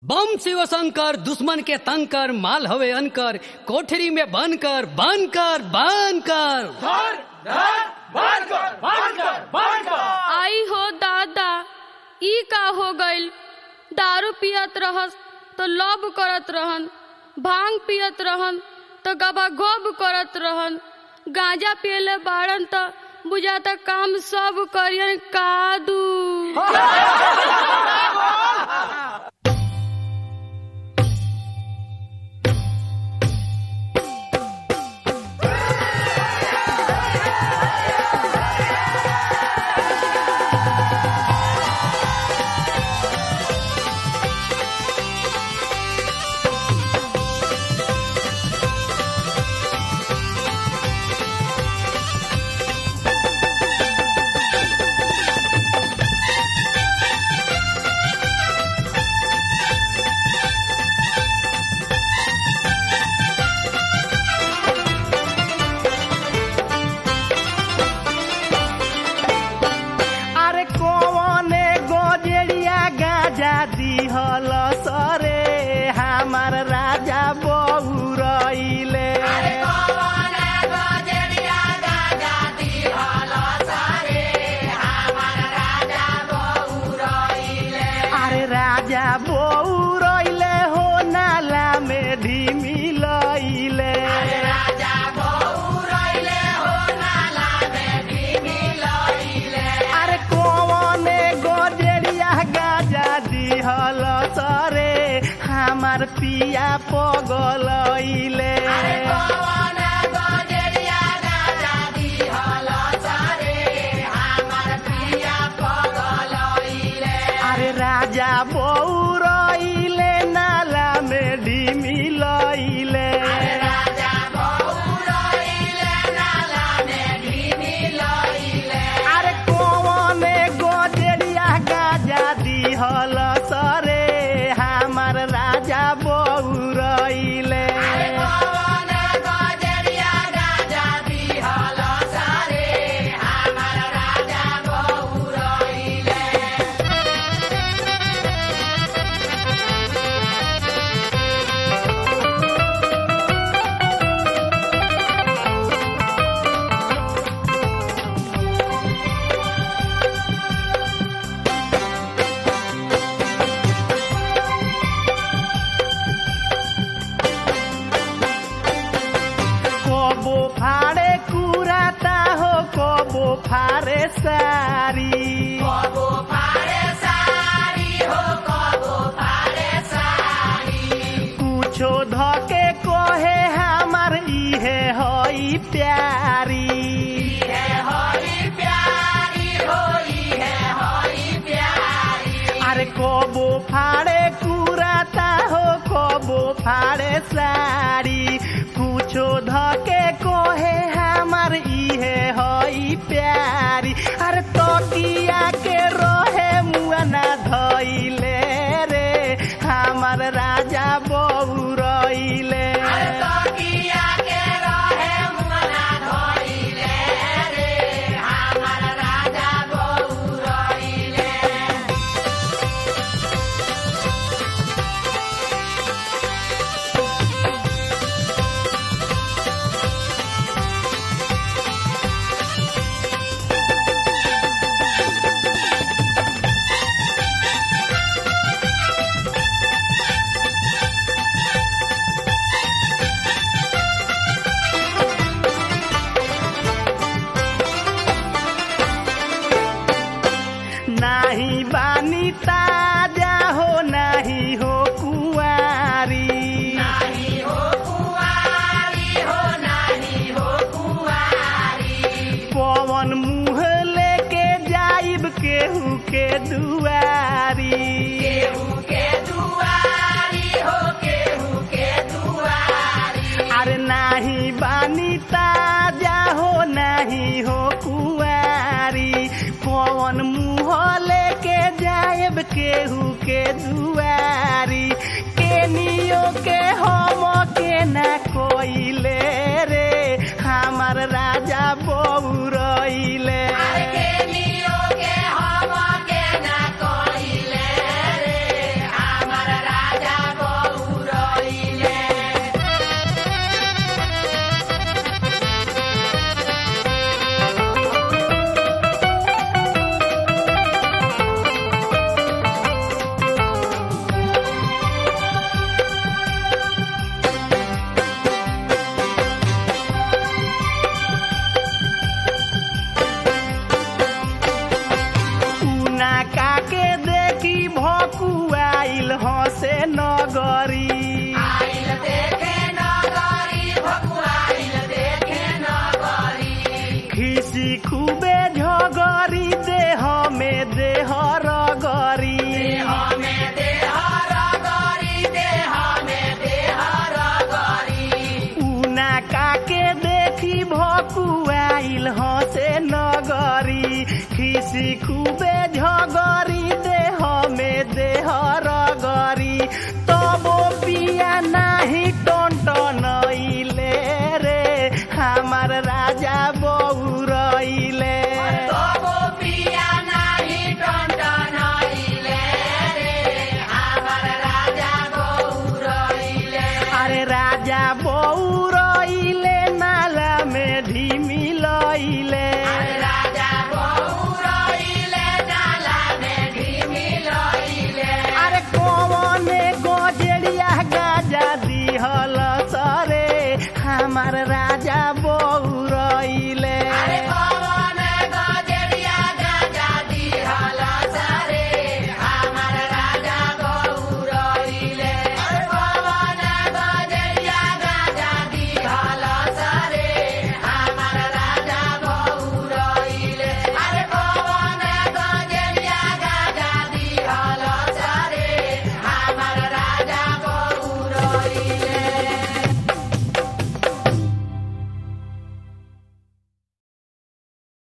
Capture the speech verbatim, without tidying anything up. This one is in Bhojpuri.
बम शिव शंकर दुश्मन के तंग कर, माल हवे अनकर, कोठरी में बनकर बनकर बनकर धर धर बनकर बनकर बनकर। आई हो दादा, ई का हो गइल? दारू पियत रहस तो लब करत रहन, भांग पियत रहन तो गबा गोब करत रहन, गांजा पियले बाड़न तो बुझाता काम सब करियन कादू। पिया पगलइले अरे राजा बौरइले नाला में ढिमिलइले अरे कौने गोजरिया गाजा दिहल सरे हमार राजा बौरइले। फारे सारी कबो फारे सारी हो कबो फारे सारी कुछो धके कहे हमार इहे हई प्यारी इहे हई प्यारी हो इहे हई प्यारी अरे कबो फाड़े कुराता हो कबो फाड़े सारी कुछो धके कहे हमार इहे हई प्यारी अरे तकिया के रहे मुआना धइले रे हमार राजा बौरइले तकिया के रहे मुआना धइले रे हमार राजा बौरइले। नाही बानी ताजा हो नाही हो कुंवारी नाही हो कुंवारी हो नाही हो कुंवारी पवन मुँह लेके जाइब केहू के दुआरी केहू के दुआरी हो केहू के दुआरी अरे नाही बानी ताजा हो नाही हो कुंवारी पवन मुँह लेके जाएब केहू के दुआ